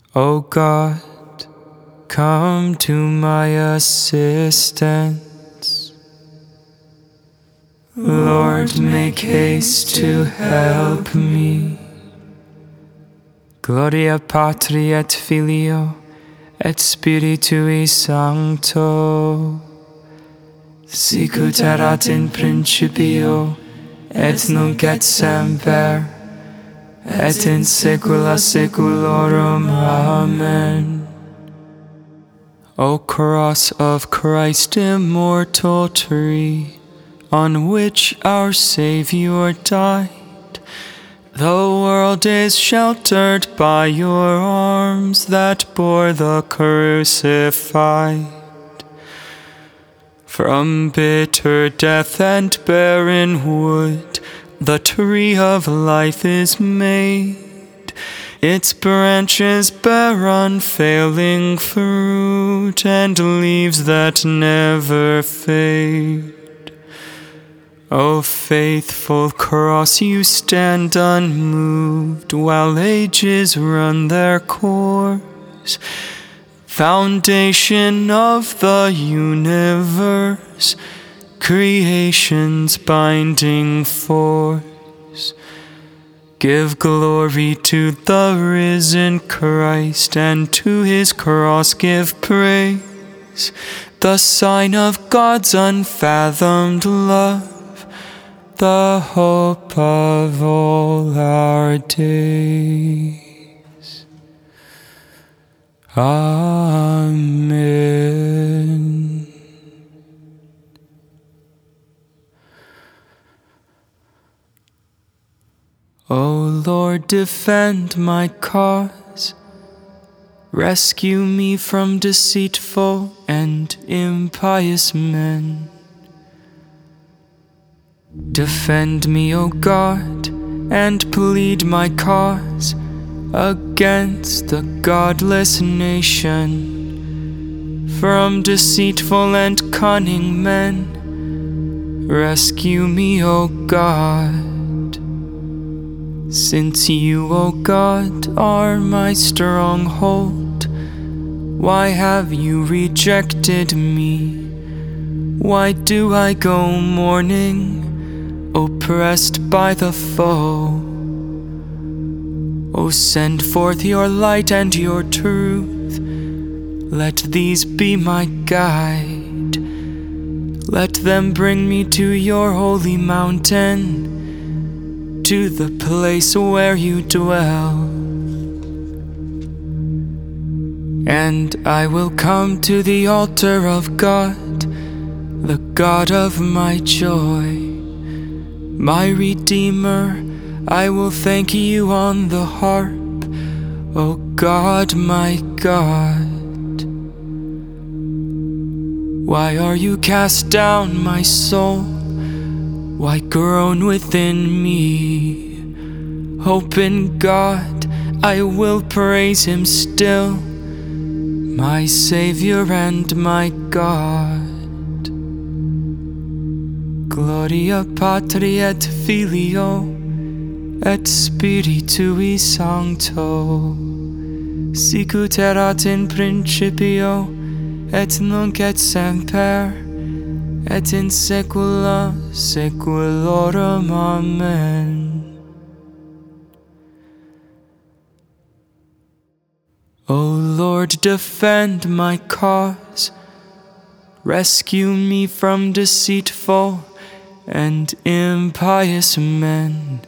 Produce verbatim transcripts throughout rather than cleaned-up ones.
O God, come to my assistance. Lord, make haste to help me. Gloria Patri et Filio et Spiritui Sancto, sicut erat in principio et nunc et semper et in saecula saeculorum. Amen. O cross of Christ, immortal tree, on which our Saviour died, the world is sheltered by your arms that bore the crucified. From bitter death and barren wood, the tree of life is made. Its branches bear unfailing fruit and leaves that never fade. O faithful cross, you stand unmoved while ages run their course. Foundation of the universe, creation's binding force. Give glory to the risen Christ, and to his cross give praise, the sign of God's unfathomed love, the hope of all our days. Amen. O Lord, defend my cause. Rescue me from deceitful and impious men. Defend me, O God, and plead my cause against the godless nation. From deceitful and cunning men, rescue me, O God. Since you, O God, are my stronghold, why have you rejected me? Why do I go mourning, oppressed by the foe? O send forth your light and your truth. Let these be my guide. Let them bring me to your holy mountain, to the place where you dwell. And I will come to the altar of God, the God of my joy. My Redeemer, I will thank you on the harp, O God, my God. Why are you cast down, my soul? Why groan within me? Hope in God, I will praise him still, my Savior and my God. Gloria Patri et Filio et Spiritui Sancto, sicut erat in principio et nunc et semper et in saecula saeculorum. Amen. O Lord, defend my cause. Rescue me from deceitful and impious men.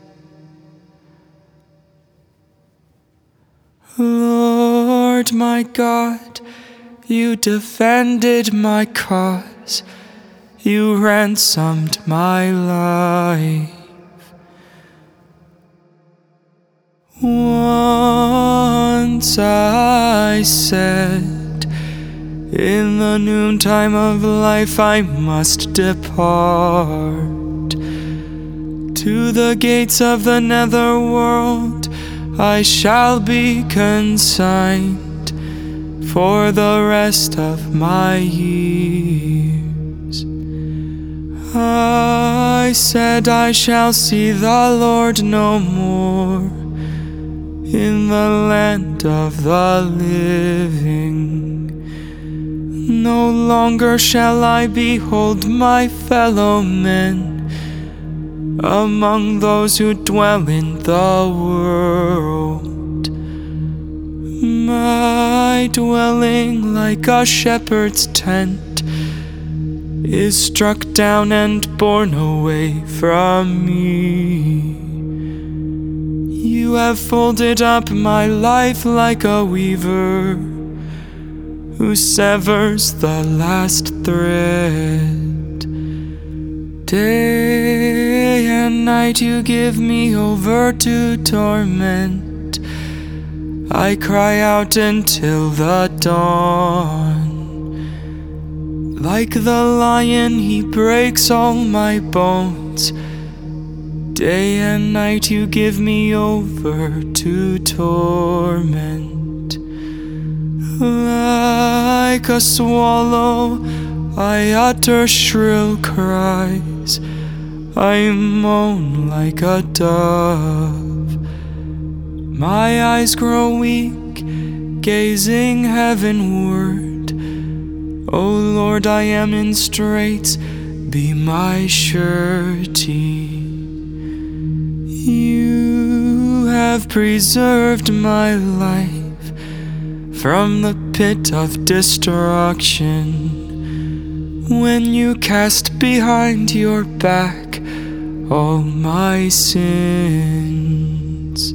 Lord my God, you defended my cause. You ransomed my life. Once I said, in the noontime of life I must depart. To the gates of the netherworld I shall be consigned for the rest of my years. I said I shall see the Lord no more. in the land of the living. No longer shall I behold my fellow men among those who dwell in the world. My dwelling, like a shepherd's tent, is struck down and borne away from me. You have folded up my life like a weaver who severs the last thread. Day and night you give me over to torment. I cry out until the dawn. Like the lion, he breaks all my bones. Day and night you give me over to torment. Like a swallow, I utter shrill cries. I moan like a dove. My eyes grow weak, gazing heavenward. O Lord, I am in straits, be my surety. You have preserved my life from the pit of destruction, when you cast behind your back all my sins.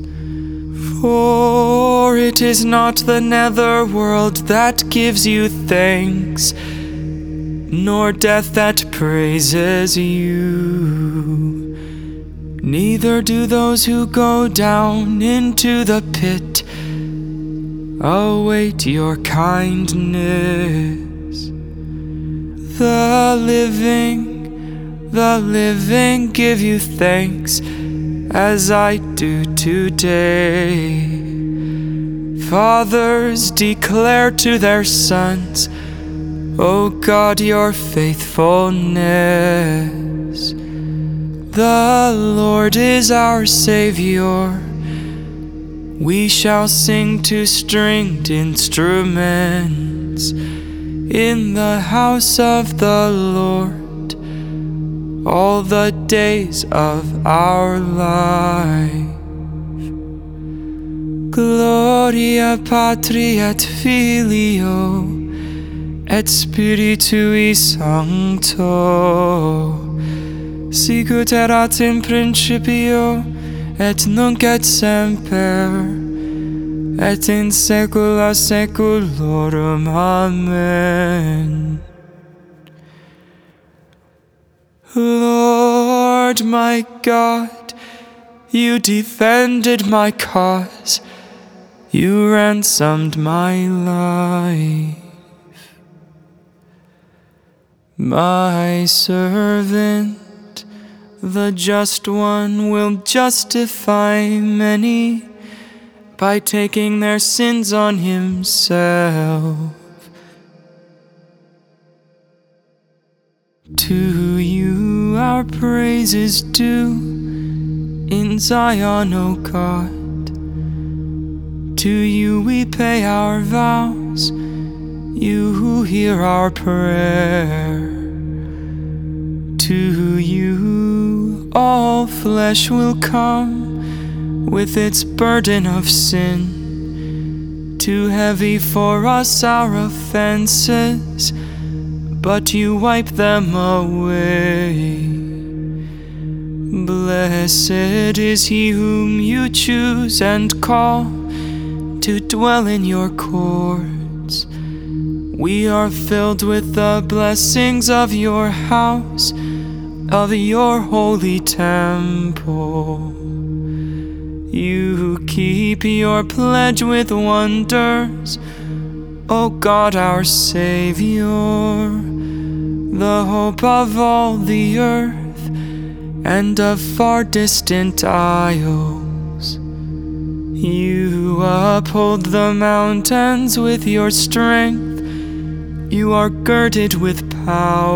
For it is not the nether world that gives you thanks, nor death that praises you. Neither do those who go down into the pit await your kindness. The living, the living give you thanks, as I do today. Fathers declare to their sons, O God, your faithfulness. The Lord is our Savior. We shall sing to stringed instruments in the house of the Lord all the days of our life. Gloria Patri et Filio et Spiritui Sancto, sicut erat in principio, et nunc et semper, et in saecula saeculorum. Amen. Lord my God, you defended my cause, you ransomed my life. My servant, the just one, will justify many by taking their sins on himself. To you our praise is due in Zion, O God. To you we pay our vows, you who hear our prayer. To you all flesh will come with its burden of sin. Too heavy for us our offenses, but you wipe them away. Blessed is he whom you choose and call to dwell in your courts. We are filled with the blessings of your house, of your holy temple. You keep your pledge with wonders, O God our Savior, the hope of all the earth and of far distant isles. You uphold the mountains with your strength, you are girded with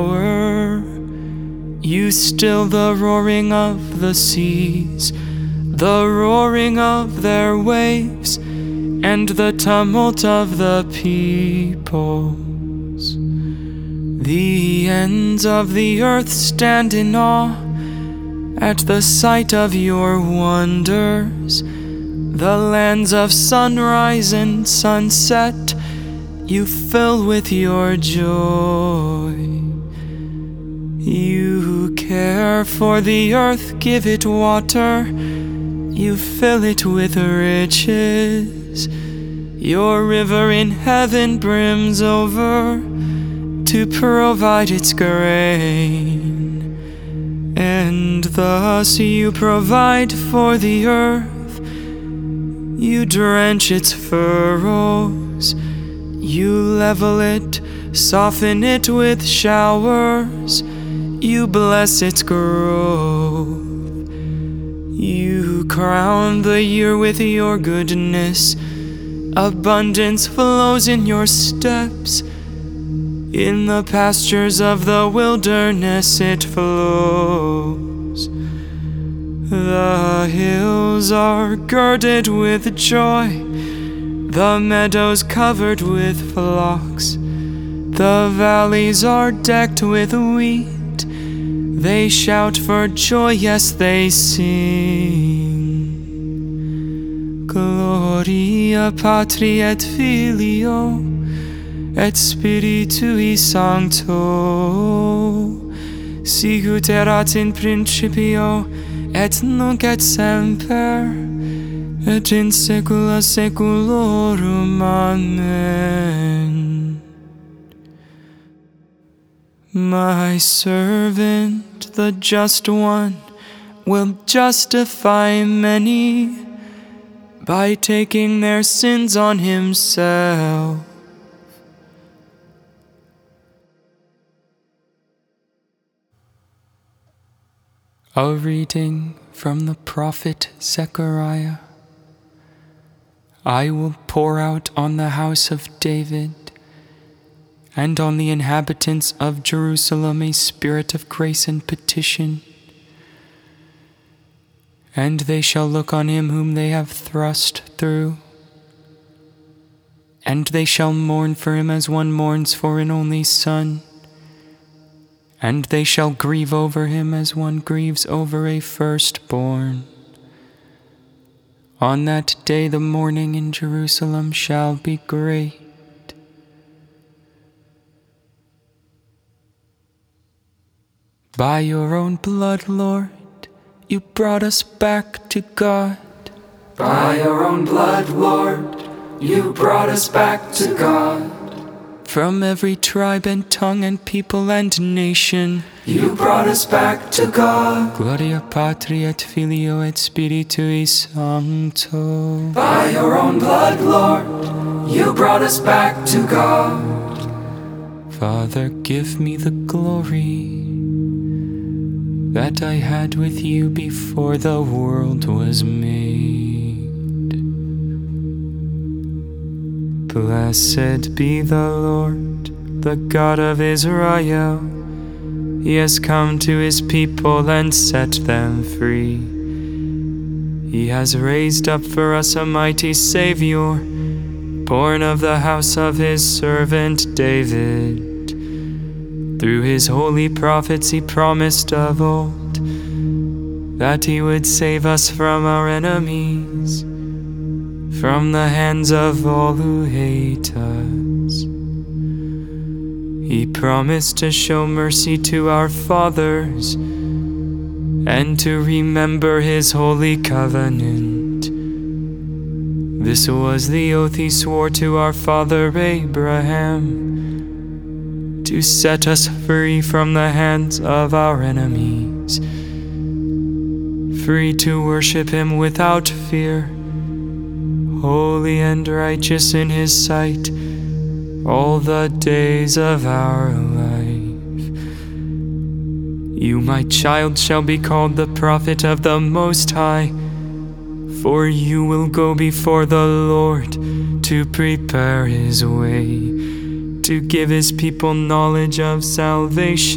power. You still the roaring of the seas, the roaring of their waves, and the tumult of the peoples. The ends of the earth stand in awe at the sight of your wonders. The lands of sunrise and sunset you fill with your joy. You care for the earth, give it water, you fill it with riches. Your river in heaven brims over to provide its grain. And thus you provide for the earth, you drench its furrows, you level it, soften it with showers, you bless its growth. You crown the year with your goodness, abundance flows in your steps. In the pastures of the wilderness it flows. The hills are girded with joy, the meadows covered with flocks. The valleys are decked with wheat, they shout for joy, yes, they sing. Gloria Patri et Filio et Spiritui Sancto, sicut erat in principio et nunc et semper et in saecula saeculorum. Amen. My servant, the just one, will justify many by taking their sins on himself. A reading from the prophet Zechariah. I will pour out on the house of David and on the inhabitants of Jerusalem a spirit of grace and petition. And they shall look on him whom they have thrust through, and they shall mourn for him as one mourns for an only son, and they shall grieve over him as one grieves over a firstborn. On that day the mourning in Jerusalem shall be great. By your own blood, Lord, you brought us back to God. By your own blood, Lord, you brought us back to God. From every tribe and tongue and people and nation, you brought us back to God. Gloria Patri et Filio et Spiritui Sancto. By your own blood, Lord, you brought us back to God. Father, give me the glory that I had with you before the world was made. Blessed be the Lord, the God of Israel. He has come to his people and set them free. He has raised up for us a mighty Savior, born of the house of his servant David. Through his holy prophets he promised of old that he would save us from our enemies, from the hands of all who hate us. He promised to show mercy to our fathers and to remember his holy covenant. This was the oath he swore to our father Abraham, to set us free from the hands of our enemies, free to worship him without fear, holy and righteous in his sight all the days of our life. You, my child, shall be called the prophet of the Most High, for you will go before the Lord to prepare his way, to give his people knowledge of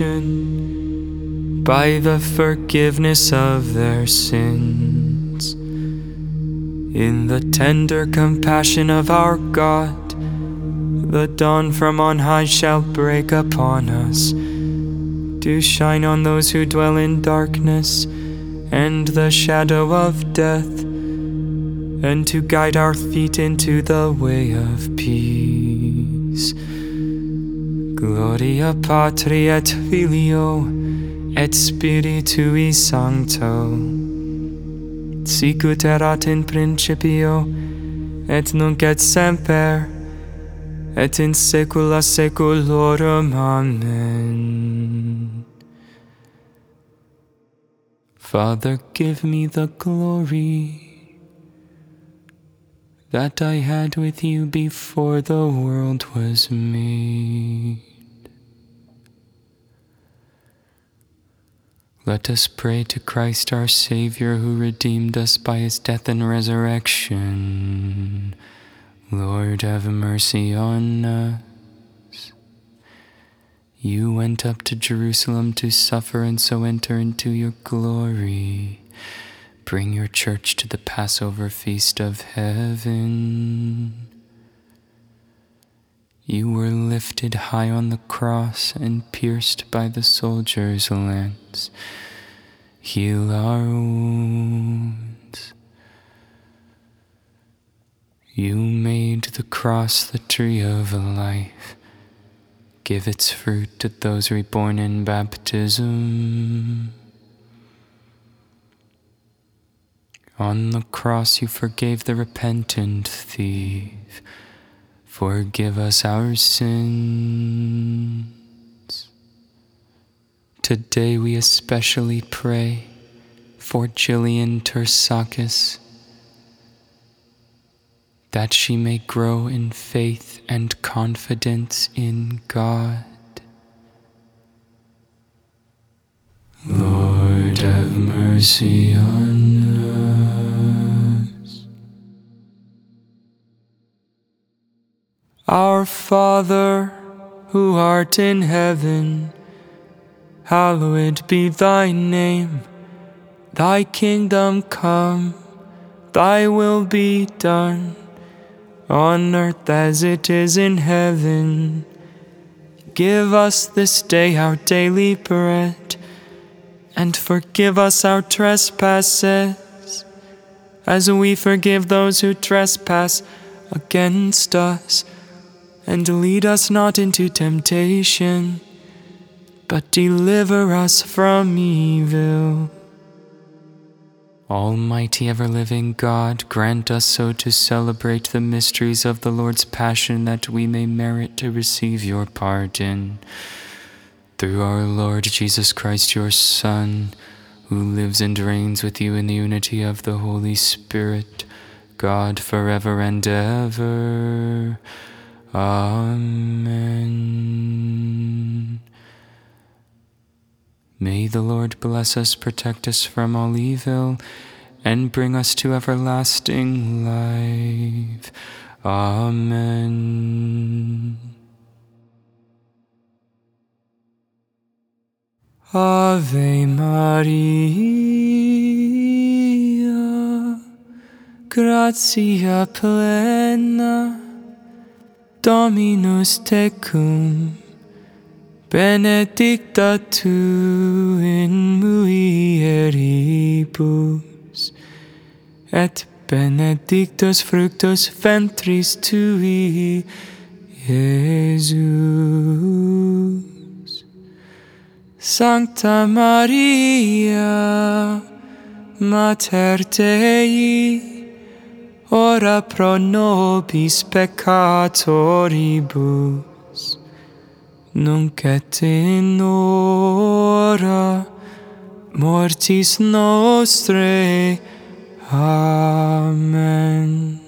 salvation by the forgiveness of their sins. In the tender compassion of our God, the dawn from on high shall break upon us, to shine on those who dwell in darkness and the shadow of death, and to guide our feet into the way of peace. Gloria Patri et Filio et Spiritui Sancto, sicut erat in principio, et nunc et semper, et in saecula saeculorum. Amen. Father, give me the glory that I had with you before the world was made. Let us pray to Christ our Savior, who redeemed us by his death and resurrection. Lord, have mercy on us. You went up to Jerusalem to suffer and so enter into your glory. Bring your church to the Passover feast of heaven. You were lifted high on the cross and pierced by the soldier's lance. Heal our wounds. You made the cross the tree of life. Give its fruit to those reborn in baptism. On the cross you forgave the repentant thief. Forgive us our sins. Today we especially pray for Gillian Tersakis, that she may grow in faith and confidence in God. Lord, have mercy on us. Our Father, who art in heaven, hallowed be thy name. Thy kingdom come, thy will be done, on earth as it is in heaven. Give us this day our daily bread, and forgive us our trespasses, as we forgive those who trespass against us. And lead us not into temptation, but deliver us from evil. Almighty ever-living God, grant us so to celebrate the mysteries of the Lord's Passion that we may merit to receive your pardon. Through our Lord Jesus Christ, your Son, who lives and reigns with you in the unity of the Holy Spirit, God, forever and ever. Amen. May the Lord bless us, protect us from all evil, and bring us to everlasting life. Amen. Ave Maria, gratia plena, Dominus tecum, benedicta tu in mulieribus, et benedictus fructus ventris tui, Iesus. Sancta Maria, Mater Dei, ora pro nobis peccatoribus, nunc et in hora mortis nostrae. Amen.